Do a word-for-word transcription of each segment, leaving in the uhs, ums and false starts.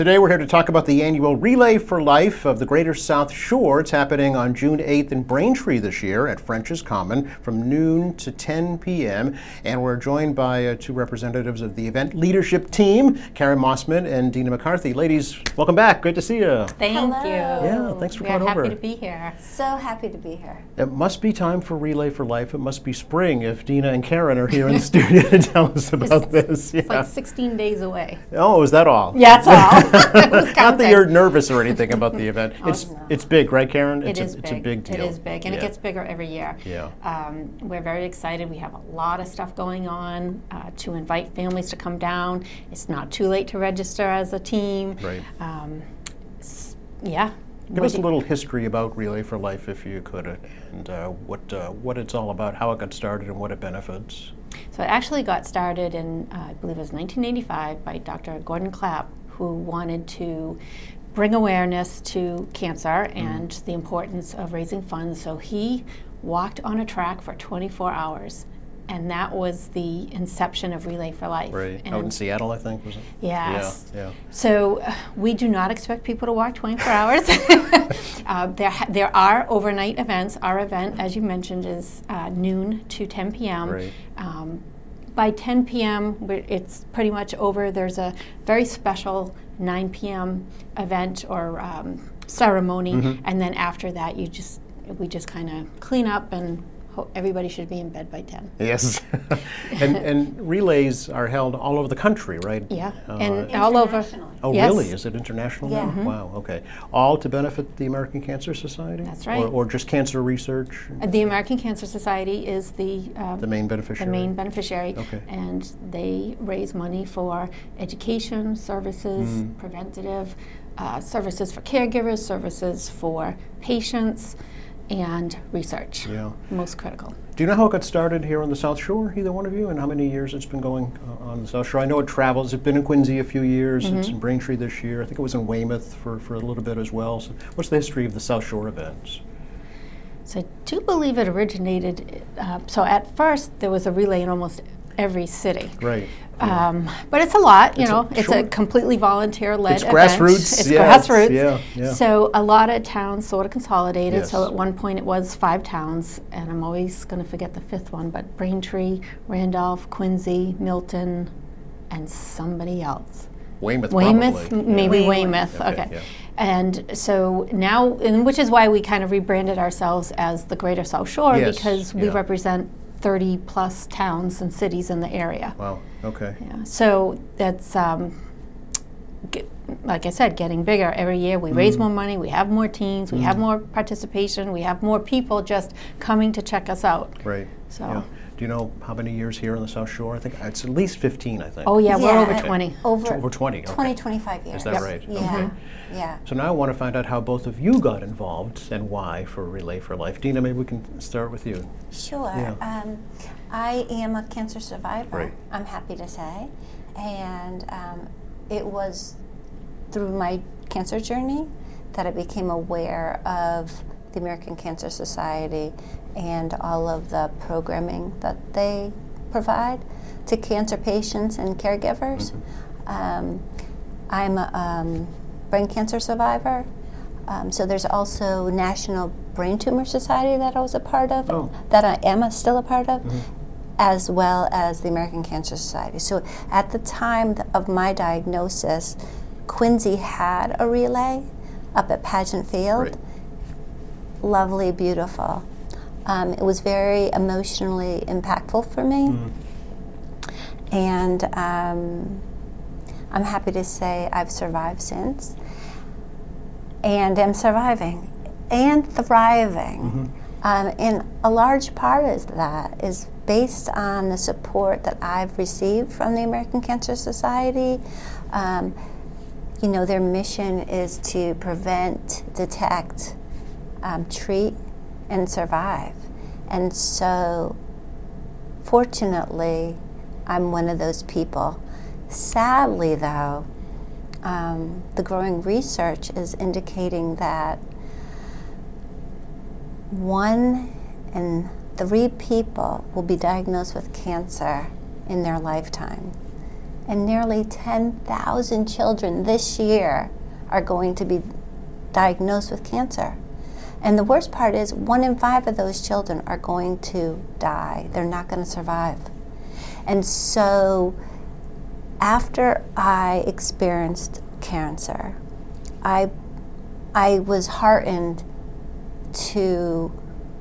Today we're here to talk about the annual Relay for Life of the Greater South Shore. It's happening on June eighth in Braintree this year at French's Common from noon to ten p.m. And we're joined by uh, two representatives of the event leadership team, Karen Mossman and Dina McCarthy. Ladies, welcome back. Great to see you. Thank Hello. you. Yeah, thanks for we coming are over. happy to be here. So happy to be here. It must be time for Relay for Life. It must be spring if Dina and Karen are here in the studio to tell us about It's, this. it's Yeah. like sixteen days away. Oh, is that all? Yeah, that's all. It was Not that counting. you're nervous or anything about the event. Oh, it's no. it's big, right, Karen? It It's is a, big. It's a big deal. It is big, and Yeah. it gets bigger every year. Yeah. Um, we're very excited. We have a lot of stuff going on uh, to invite families to come down. It's not too late to register as a team. Right. Um, s- yeah. Give What us a do- little history about Relay for Life, if you could, uh, and uh, what uh, what it's all about, how it got started, and what it benefits. So it actually got started in, uh, I believe it was nineteen eighty-five, by Doctor Gordon Clapp, who wanted to bring awareness to cancer and the importance of raising funds. So he walked on a track for twenty-four hours, and that was the inception of Relay for Life. Right. And Out in Seattle, I think, was it? Yes. Yeah. Yeah. So uh, we do not expect people to walk twenty-four hours. uh, there, ha- there are overnight events. Our event, as you mentioned, is uh, noon to ten p.m. Right. Um, by ten p.m., we're- it's pretty much over. There's a very special nine p.m. event or um, ceremony, Mm-hmm. and then after that, you just we just kind of clean up, and ho- everybody should be in bed by ten. Yes. and and relays are held all over the country, right? Yeah, Uh, and all over. Internationally. Oh, Yes. really? Is it international now? Yeah. Wow, okay. All to benefit the American Cancer Society? That's Or, right. or just cancer research? Uh, The American Cancer Society is the um, The main the beneficiary? main beneficiary, Okay. and they raise money for education services, Mm. preventative uh, services for caregivers, services for patients, and research. Yeah. Most critical. Do you know how it got started here on the South Shore, either one of you, and how many years it's been going uh, on the South Shore? I know it travels. It's been in Quincy a few years. It's Mm-hmm. in Braintree this year. I think it was in Weymouth for, for a little bit as well. So what's the history of the South Shore events? So I do believe it originated. Uh, so at first there was a relay in almost every city. Right. Um, but it's a lot, you It's a- know. It's sure. a completely volunteer-led It's event. grassroots, It's yeah, it's- grassroots. yeah, yeah. So a lot of towns sort of consolidated. So Yes. at one point it was five towns, and I'm always going to forget the fifth one. But Braintree, Randolph, Quincy, Milton, and somebody else. Weymouth, Weymouth, probably. m- maybe Yeah. Weymouth. Okay, Okay. yeah. And so now, and which is why we kind of rebranded ourselves as the Greater South Shore, Yes, because we yeah. represent thirty plus towns and cities in the area. Wow, okay. Yeah, so that's, um, get, like I said, getting bigger every year. We raise more money, we have more teams, we have more participation, we have more people just coming to check us out. Right. So, Yeah. Do you know how many years here on the South Shore? I think it's at least fifteen, I think. oh yeah, we're Yeah. over Okay. twenty. Over, Over twenty, okay. twenty, twenty-five years. Is that right? Yeah, Okay. yeah. So now I want to find out how both of you got involved and why for Relay for Life. Dina, maybe we can start with you. Sure. Yeah. Um, I am a cancer survivor, Right. I'm happy to say. And um, it was through my cancer journey that I became aware of the American Cancer Society and all of the programming that they provide to cancer patients and caregivers. Um, I'm a um, brain cancer survivor. Um, so there's also National Brain Tumor Society that I was a part of, Oh. that I am a, still a part of, as well as the American Cancer Society. So at the time th- of my diagnosis, Quincy had a relay up at Pageant Field. Right. Lovely, beautiful. Um, it was very emotionally impactful for me. And um, I'm happy to say I've survived since. And am surviving and thriving. Um, and a large part of that is based on the support that I've received from the American Cancer Society. Um, you know, their mission is to prevent, detect, um, treat, and survive. And so, fortunately, I'm one of those people. Sadly, though, um, the growing research is indicating that one in three people will be diagnosed with cancer in their lifetime. and nearly ten thousand children this year are going to be diagnosed with cancer. And the worst part is one in five of those children are going to die. They're not going to survive. And so after I experienced cancer, I, I was heartened to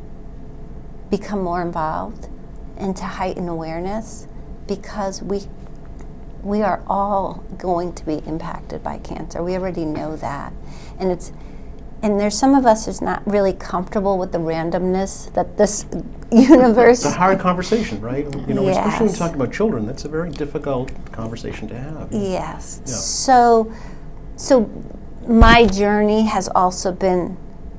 become more involved and to heighten awareness, because we we are all going to be impacted by cancer. We already know that. And it's and there's some of us who's not really comfortable with the randomness that this universe. It's a hard conversation, right? You know, Yes. especially when you talk about children, that's a very difficult conversation to have. Yes. Yeah. So so my journey has also been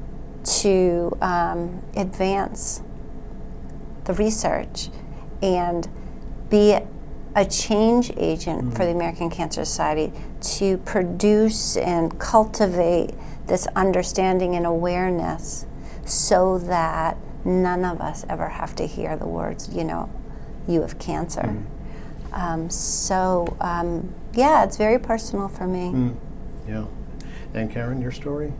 to um, advance the research and be a change agent mm-hmm. for the American Cancer Society to produce and cultivate this understanding and awareness so that none of us ever have to hear the words, you know, you have cancer. Mm-hmm. Um, so, um, yeah, it's very personal for me. Mm. Yeah. And Karen, your story?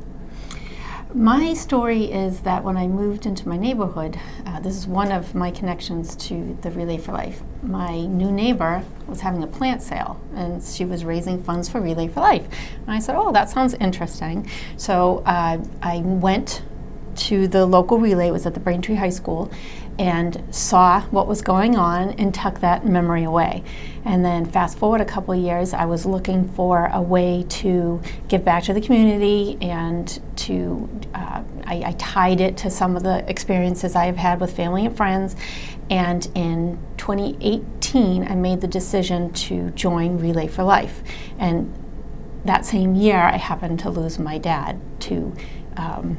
My story is that when I moved into my neighborhood, uh, this is one of my connections to the Relay for Life. My new neighbor was having a plant sale, and she was raising funds for Relay for Life. And I said, oh, that sounds interesting. So uh, I went to the local relay, it was at the Braintree High School, and saw what was going on and tucked that memory away. And then fast forward a couple of years, I was looking for a way to give back to the community, and to, uh, I, I tied it to some of the experiences I have had with family and friends. And in twenty eighteen, I made the decision to join Relay for Life. And that same year, I happened to lose my dad to um,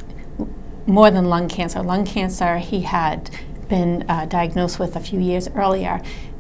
more than lung cancer. Lung cancer he had been uh, diagnosed with a few years earlier.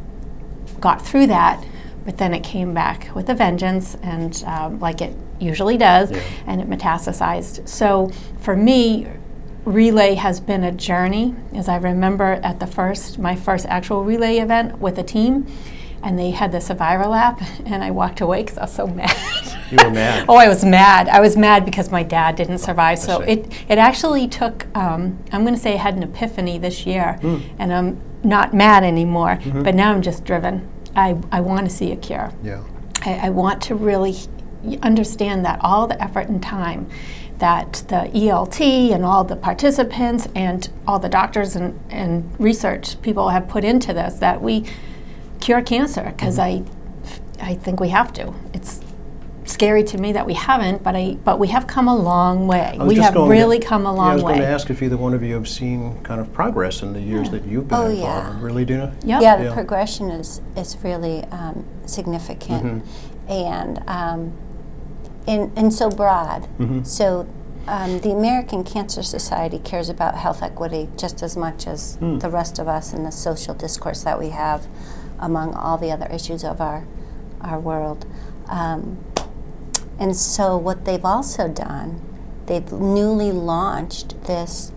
Got through that, but then it came back with a vengeance, and um, like it usually does, yeah. and it metastasized. So for me, Relay has been a journey. As I remember at the first, my first actual Relay event with a team, and they had the survivor lap, and I walked away because I was so mad. You were mad? Oh, I was mad. I was mad because my dad didn't survive. So see. it, it actually took, um, I'm going to say I had an epiphany this year, mm. and I'm not mad anymore, mm-hmm. but now I'm just driven. I, I want to see a cure. Yeah. I, I want to really understand that all the effort and time that the E L T and all the participants and all the doctors and, and research people have put into this, that we cure cancer, because mm-hmm. I, I think we have to. It's scary to me that we haven't, but I but we have come a long way. We have really to, come a long yeah, I was way. going to ask if either one of you have seen kind of progress in the years yeah. that you've been oh, involved. Yeah. Really, Dina? Yep. Yeah, the yeah. progression is is really um, significant, mm-hmm. and um, and and so broad. Mm-hmm. So. Um, the American Cancer Society cares about health equity just as much as mm. the rest of us in the social discourse that we have among all the other issues of our our world. Um, and so what they've also done, they've newly launched this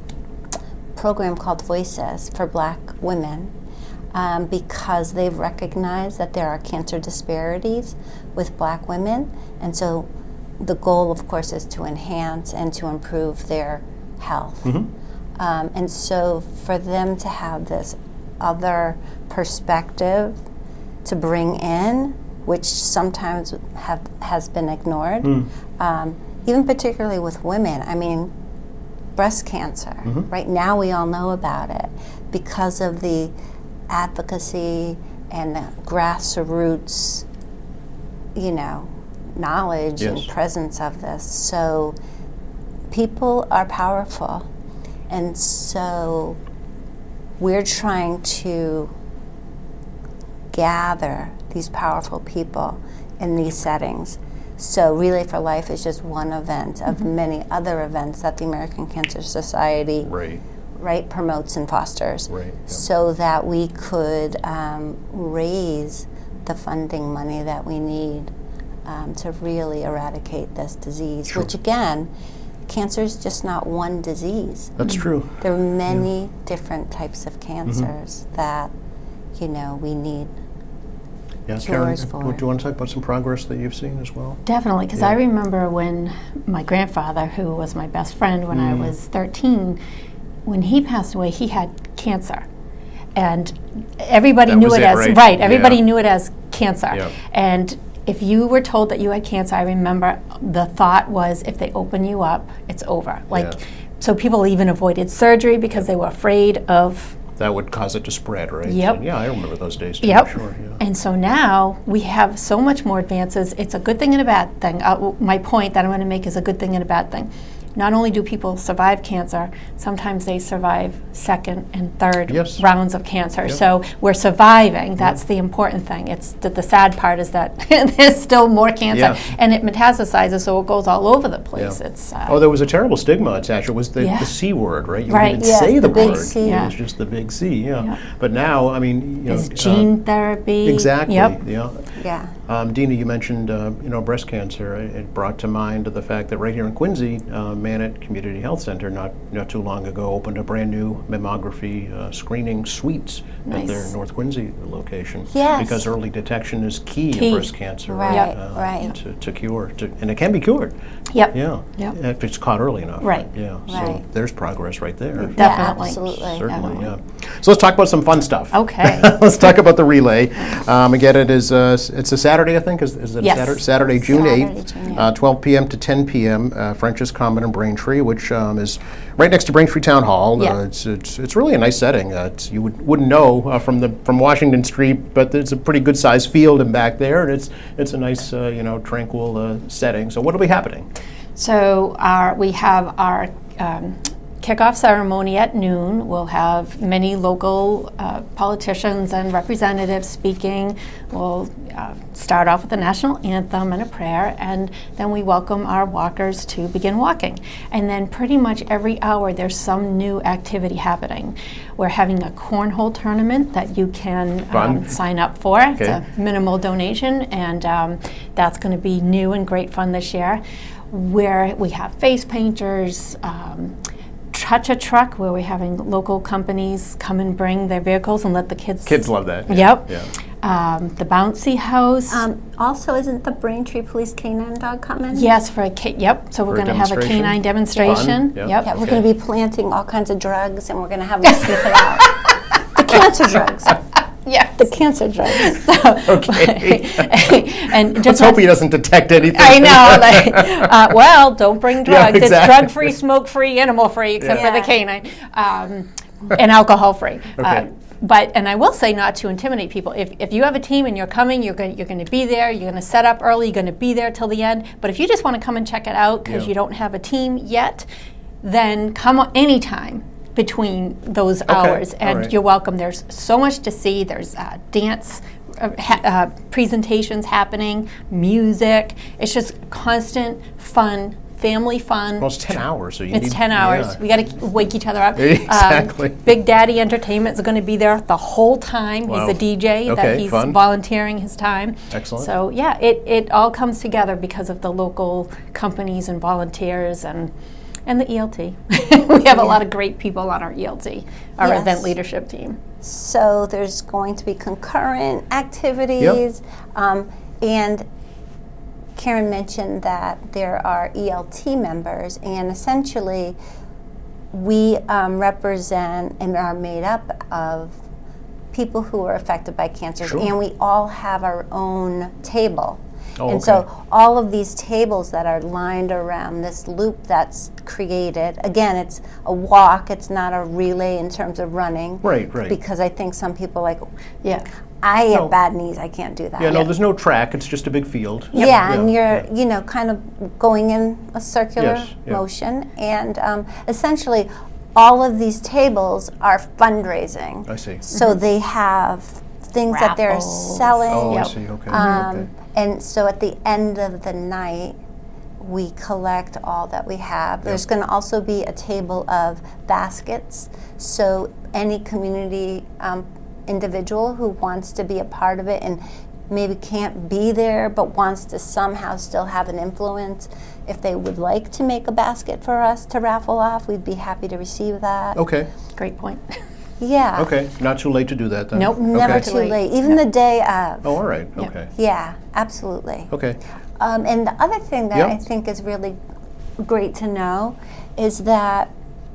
program called Voices for Black women, um, because they've recognized that there are cancer disparities with Black women, and so the goal, of course, is to enhance and to improve their health. Mm-hmm. Um, and so for them to have this other perspective to bring in, which sometimes have has been ignored, mm. um, even particularly with women. I mean, breast cancer, mm-hmm. right now we all know about it because of the advocacy and the grassroots, you know, knowledge yes. and presence of this. So people are powerful, and so we're trying to gather these powerful people in these settings. So Relay for Life is just one event of mm-hmm. many other events that the American Cancer Society right, right promotes and fosters, right, yep. so that we could um, raise the funding money that we need Um, to really eradicate this disease, sure. which again, cancer is just not one disease. That's true. There are many yeah. different types of cancers mm-hmm. that, you know, we need. Yeah, cures Karen, for. do you want to talk about some progress that you've seen as well? Definitely, because Yeah. I remember when my grandfather, who was my best friend when I was thirteen, when he passed away, he had cancer. And everybody That knew was it, it, as, right? right, everybody Yeah. knew it as cancer. Yep. And if you were told that you had cancer, I remember the thought was if they open you up, it's over. Like, Yeah. so people even avoided surgery because they were afraid of. That would cause it to spread, right? Yep. And yeah, I remember those days too. Yep. Sure. Yeah. And so now we have so much more advances. It's a good thing and a bad thing. Uh, my point that I'm going to make is a good thing and a bad thing. Not only do people survive cancer, sometimes they survive second and third Yes. rounds of cancer. Yep. So we're surviving. That's the important thing. It's that the sad part is that there's still more cancer, Yeah. and it metastasizes, so it goes all over the place. Yeah. It's uh, Oh, there was a terrible stigma attached. It was the, Yeah. the C word, right? You Right. didn't Yes, say the, the big word. C. It Yeah. was just the big C, yeah. Yeah. But now, I mean, you know, there's uh, gene therapy. exactly. Yep. Yeah. Yeah. Um, Dina, you mentioned uh, you know breast cancer. It, it brought to mind the fact that right here in Quincy, uh, Mannett Community Health Center, not not too long ago, opened a brand new mammography uh, screening suites at their Nice. North Quincy location. Yes. Because early detection is key, Key. in breast cancer. Right, Yep. uh, right. To, to cure, to, and it can be cured. Yep. Yeah. Yep. If it's caught early enough. Right. Yeah. So Right. there's progress right there. Definitely. Yeah, absolutely. Certainly, Definitely. yeah. So let's talk about some fun stuff. Okay. Let's talk about the relay. Um, again, it is uh, s- it's a Saturday, I think. Is, is it Yes. a Saturday? Saturday, June Saturday, eighth, June eighth. uh, twelve p m to ten p m Uh, French's Common in Braintree, which um, is right next to Braintree Town Hall. Yeah. Uh, it's, it's it's really a nice setting. Uh, it's, you would, wouldn't know uh, from the from Washington Street, but it's a pretty good sized field in back there, and it's it's a nice uh, you know tranquil uh, setting. So what will be happening? So our, we have our um, kickoff ceremony at noon. We'll have many local uh, politicians and representatives speaking. We'll uh, start off with a national anthem and a prayer, and then we welcome our walkers to begin walking. And then pretty much every hour there's some new activity happening. We're having a cornhole tournament that you can Fun. um, sign up for. It's Okay. a minimal donation, and um, that's going to be new and great fun this year. Where we have face painters, um, Touch a Truck, where we're having local companies come and bring their vehicles and let the kids. Kids love that. Yeah. Yep. Yeah. Um, the bouncy house. Um, also, isn't the Braintree Police Canine Dog coming? yes, for a ca- yep. So we're For a going to have a demonstration? canine demonstration. Fun, yep. Yep. Yeah, we're Okay. going to be planting all kinds of drugs, and we're going to have them sniff it out. The cancer drugs. Yeah. The cancer drugs. Okay. and Let's just hope he doesn't detect anything. I know. Like, uh, well, don't bring drugs. It's exactly. drug-free, smoke-free, animal-free, except for the Yeah. canine, um, and alcohol-free. Uh, Okay. but and I will say, not to intimidate people. If, if you have a team and you're coming, you're going you're going to be there. You're going to set up early. You're going to be there till the end. But if you just want to come and check it out because Yeah. you don't have a team yet, then come on anytime between those hours, all and right. you're welcome. There's so much to see. There's uh, dance uh, ha- uh, presentations happening, music. It's just constant fun, family fun. Well, it's ten hours, so you It's need, ten hours. yeah. We got to wake each other up. Exactly. Um, Big Daddy Entertainment is going to be there the whole time. Wow. He's a D J Okay, that he's fun. volunteering his time. Excellent. So yeah, it, it all comes together because of the local companies and volunteers and and the E L T. We have a lot of great people on our E L T, our Yes. event leadership team. So there's going to be concurrent activities, um, and Karen mentioned that there are E L T members, and essentially we um, represent and are made up of people who are affected by cancer, Sure. and we all have our own table. Oh, and so okay. all of these tables that are lined around this loop that's created, again, it's a walk, it's not a relay in terms of running. Right, right. Because I think some people like, Yeah. I No. have bad knees, I can't do that. Yeah, no, there's no track. It's just a big field. Yeah, and you're, yeah. you know, kind of going in a circular Yes, yeah. motion. And um, essentially, all of these tables are fundraising. I see. So they have things that they're Raffles. selling. Oh, Yep. I see. Okay. Um, okay. And so at the end of the night, we collect all that we have. There's going to also be a table of baskets. So any community um, individual who wants to be a part of it and maybe can't be there but wants to somehow still have an influence, if they would like to make a basket for us to raffle off, we'd be happy to receive that. Okay. Great point. Yeah. Okay, not too late to do that then? Nope, Never Okay. too late. late. Even Yeah. the day of. Oh, all right, Yeah. okay. Yeah, absolutely. Okay, Um, and the other thing that Yep. I think is really great to know is that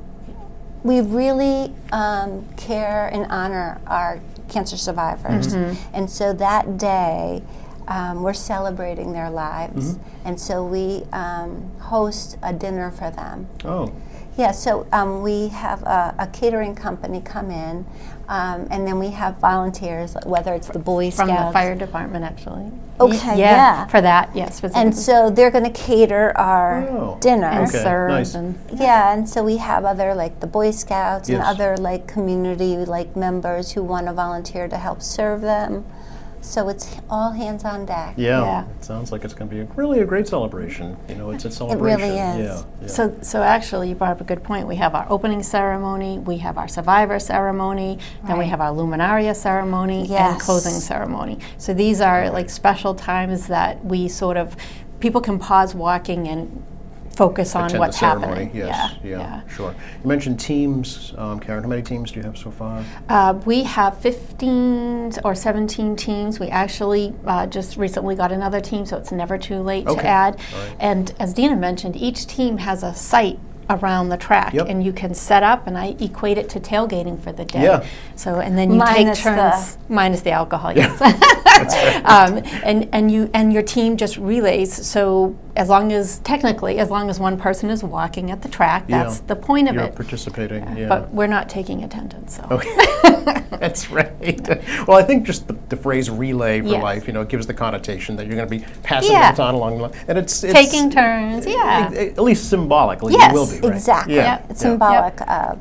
we really um, care and honor our cancer survivors. Mm-hmm. And so that day, um, we're celebrating their lives. Mm-hmm. And so we um, host a dinner for them. oh, Yeah, so um, we have a, a catering company come in, um, and then we have volunteers, whether it's the Boy From Scouts. the fire department, actually. Okay, yeah. yeah. For that, yes. Yeah, And so they're going to cater our Oh. dinner. and Okay, serve nice. and Yeah, and so we have other like the Boy Scouts and Yes. other like community like members who want to volunteer to help serve them. So it's all hands on deck. yeah. Yeah. It sounds like it's going to be a, really a great celebration. You know, it's a celebration. really is. Yeah, yeah. So, so actually, you brought up a good point. We have our opening ceremony, we have our survivor ceremony, then we Right. have our luminaria ceremony, and Yes. closing ceremony. So these are like special times that we sort of, people can pause walking and focus on Attend what's the ceremony. happening. Yes, yeah, yeah, sure. You mentioned teams, um, Karen. How many teams do you have so far? Uh, we have fifteen or seventeen teams. We actually uh, just recently got another team, so it's never too late Okay. to add. All right. And as Dina mentioned, each team has a site around the track, Yep. and you can set up, and I equate it to tailgating for the day. Yeah. So, and then you Minus take turns, minus the alcohol, yes. right. um, and and you and your team just relays. So as long as technically, as long as one person is walking at the track, Yeah. that's the point of You're it. participating. Yeah. But we're not taking attendance. So. Okay. That's right. Well, I think just the, the phrase relay for Yes. life, you know, it gives the connotation that you're going to be passing Yeah. the baton along the line. And it's, it's Taking turns, yeah. a- At least symbolically, Yes, you will be, right? Exactly. Yeah. It's yeah. symbolic of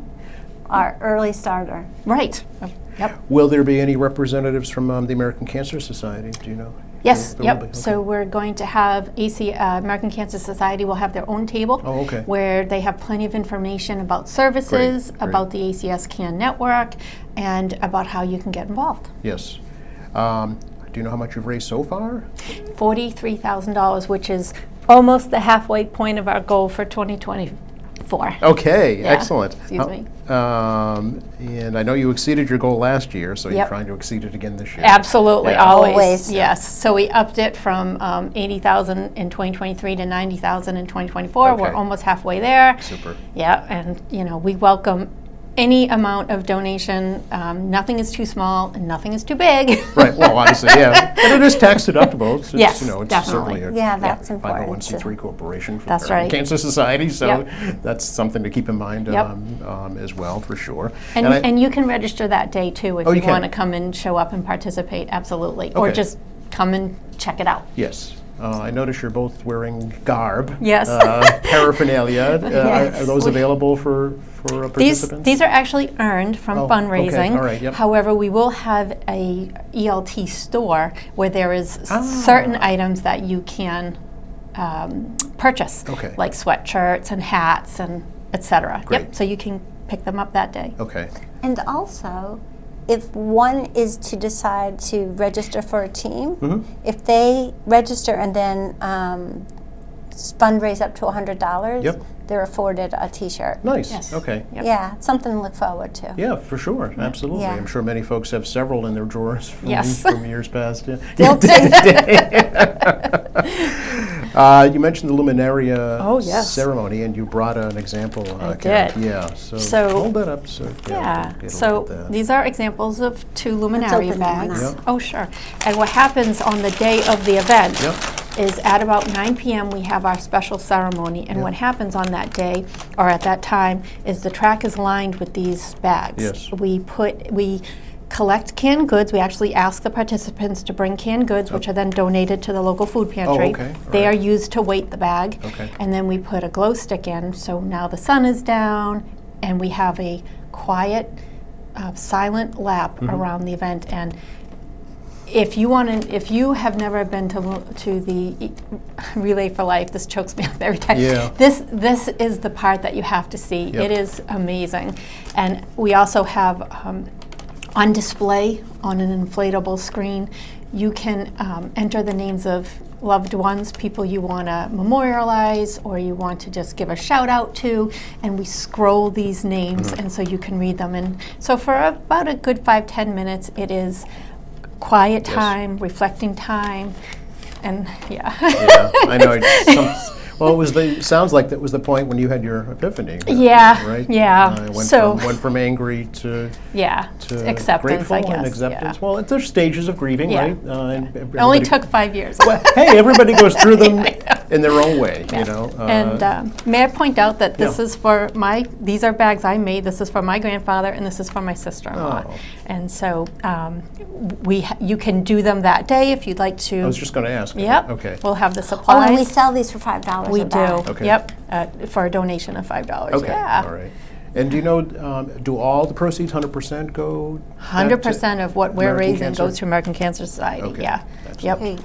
our early starter. Right. Yep. Will there be any representatives from um, the American Cancer Society? Do you know? Yes. There will Yep. be? Okay. So we're going to have A C uh, American Cancer Society will have their own table. Oh, okay. Where they have plenty of information about services, Great, great. about the A C S CAN network, and about how you can get involved. Yes. Um, do you know how much you've raised so far? Forty-three thousand dollars, which is almost the halfway point of our goal for twenty twenty-four. Okay, Yeah. excellent. Excuse How- me. Um, and I know you exceeded your goal last year, so you're Yep. trying to exceed it again this year. Absolutely, Yeah. always. Always. Yes. So we upped it from um, eighty thousand in twenty twenty-three to ninety thousand in twenty twenty-four. Okay. We're almost halfway there. Super. Yeah, and you know we welcome any amount of donation. Um, nothing is too small and nothing is too big. Right. Well, obviously, yeah. But it is tax deductible. It's, Yes, you know, it's definitely. certainly a Yeah, that's five oh one important. c three corporation for That's the American right. Cancer Society, so Yep. that's something to keep in mind Yep. um, um, as well, for sure. And, I- and you can register that day too if Oh, you, you can? want to come and show up and participate. Absolutely, or Okay. just come and check it out. yes. Uh, I notice you're both wearing garb. Yes. Uh, paraphernalia. Uh, are, Yes. are those available for, for uh, These participants? these are actually earned from Oh, okay. fundraising. All right, yep. However, we will have a E L T store where there is Ah. certain items that you can um, purchase, Okay. like sweatshirts and hats and et cetera. Great. Yep. So you can pick them up that day. Okay. And also, if one is to decide to register for a team, Mhm. if they register and then um, s- fundraise up to one hundred dollars, Yep. they're afforded a T-shirt. Nice. Yes. Okay. Yep. Yeah, it's something to look forward to. Yeah, for sure. Absolutely. Yeah. I'm sure many folks have several in their drawers from, Yes. from years past. Yeah. Guilty. uh, you mentioned the Luminaria Oh, yes. ceremony, and you brought an example. Uh, I Karen. did. Yeah. So, So- hold that up. So Yeah. we'll get a look So at that. these are examples of two luminaria open them bags. up. Yeah. Oh, sure. And what happens on the day of the event Yep. is at about nine p.m. we have our special ceremony. And Yeah. what happens on that day or at that time is the track is lined with these bags. Yes. We put we collect canned goods. We actually ask the participants to bring canned goods, which are then donated to the local food pantry. Oh, okay. All They right. are used to weight the bag. Okay. And then we put a glow stick in. So now the sun is down, and we have a quiet, uh, silent lap Mm-hmm. around the event. And if you want to, if you have never been to to the E- Relay for Life, this chokes me up every time. Yeah. This this is the part that you have to see. Yep. It is amazing, and we also have um, on display on an inflatable screen. You can um, enter the names of loved ones, people you want to memorialize or you want to just give a shout out to, and we scroll these names, mm-hmm. and so you can read them. And so for about a good five, ten minutes, it is quiet time, yes. reflecting time, and yeah. Yeah, I know. Some, well, it was the sounds like that was the point when you had your epiphany. Yeah, right. Yeah. Uh, went so from, went from angry to yeah to acceptance. Grateful I guess. And acceptance. Yeah. Well, there's stages of grieving, yeah. right? Uh, and it only took five years. Well, hey, everybody goes through them in their own way, yeah. you know. Uh, and um, may I point out that this yeah. is for my. These are bags I made. This is for my grandfather, and this is for my sister-in-law. Oh. And so um, we ha- you can do them that day if you'd like to. I was just going to ask. Yep. Okay. We'll have the supplies. Oh, and we sell these for five dollars. We a do. bag. Okay. Yep. Uh, for a donation of five dollars. Okay. Yeah. All right. And do you know, um, do all the proceeds, one hundred percent go? one hundred percent of what we're American raising Cancer? goes to American Cancer Society. Okay. Yeah. Excellent. Yep. Here you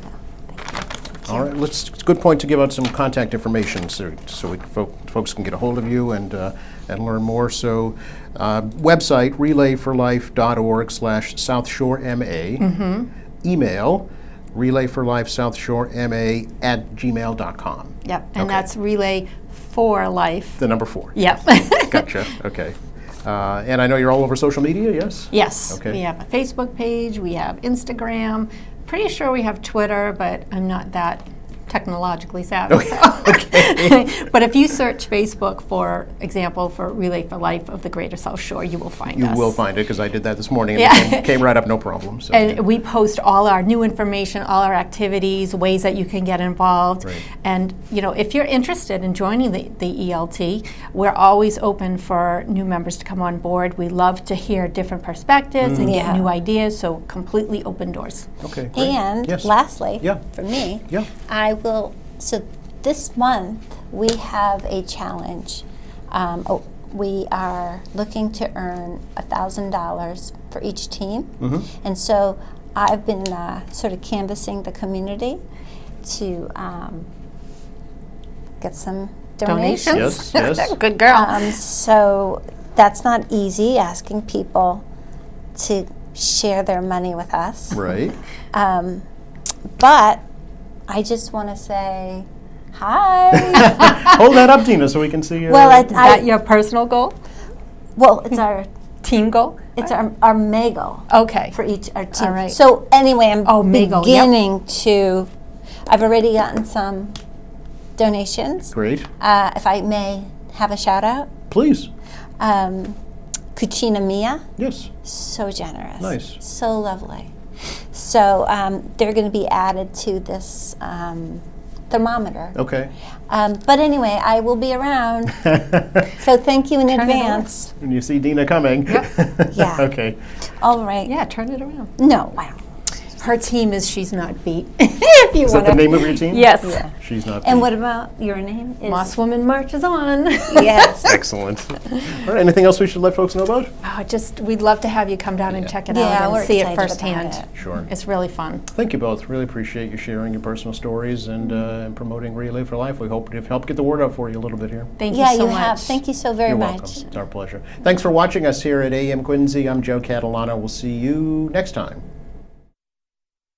go. All right, let's, it's a good point to give out some contact information so, so we, fo- folks can get a hold of you and uh, and learn more. So, uh, website relayforlife.org slash South Shore M A. Mm-hmm. Email relayforlifesouthshorema at gmail dot com. Yep. And Okay. that's Relay for Life. The number four. Yep. Gotcha. Okay. Uh, and I know you're all over social media, yes? Yes. Okay. We have a Facebook page. We have Instagram. Pretty sure we have Twitter, but I'm not that technologically savvy. Okay. So. Okay. But if you search Facebook, for example, for Relay for Life of the Greater South Shore, you will find You us. will find it because I did that this morning and Yeah. it came, came right up, no problem. So, And yeah. we post all our new information, all our activities, ways that you can get involved. Right. And you know, if you're interested in joining the, the E L T, we're always open for new members to come on board. We love to hear different perspectives and Yeah. get new ideas, so completely open doors. Okay. Great. And Yes. lastly, Yeah. for me, Yeah. I will. So this month we have a challenge. Um, oh, we are looking to earn a thousand dollars for each team, Mm-hmm. and so I've been uh, sort of canvassing the community to um, get some donations. Yes, yes. Good girl. Um, so that's not easy, asking people to share their money with us. Right. Um, but I just want to say hi. Hold that up, Tina, so we can see. Uh, well, I, Is that your personal goal? well, it's our Team goal? it's our our May goal Okay. for each our team. All right. So anyway, I'm Oh, May goal, yep. beginning to. I've already gotten some donations. Great. Uh, if I may have a shout out, Please. um, Cucina Mia. Yes. So generous. Nice. So lovely. So um, they're going to be added to this um, thermometer. Okay. Um, but anyway, I will be around. So thank you in Turn it advance. When you see Dina coming. Yeah. Okay. All right. Yeah, turn it around. No, wow. Her team is She's Not Beat. If you Is that wanna- the name of your team? Yes. Yeah. She's not. And beat. what about your name? Is Moss Woman marches on. Yes. Excellent. All right. Anything else we should let folks know about? Oh, just we'd love to have you come down and Yeah. check it Yeah, out we're and see it excited about firsthand. it. Sure. It's really fun. Thank you both. Really appreciate you sharing your personal stories and, uh, and promoting Relay for Life. We hope to help get the word out for you a little bit here. Thank Yeah, you so you much. have. Thank you so very You're much. welcome. It's our pleasure. Thanks for watching us here at A M Quincy. I'm Joe Catalano. We'll see you next time.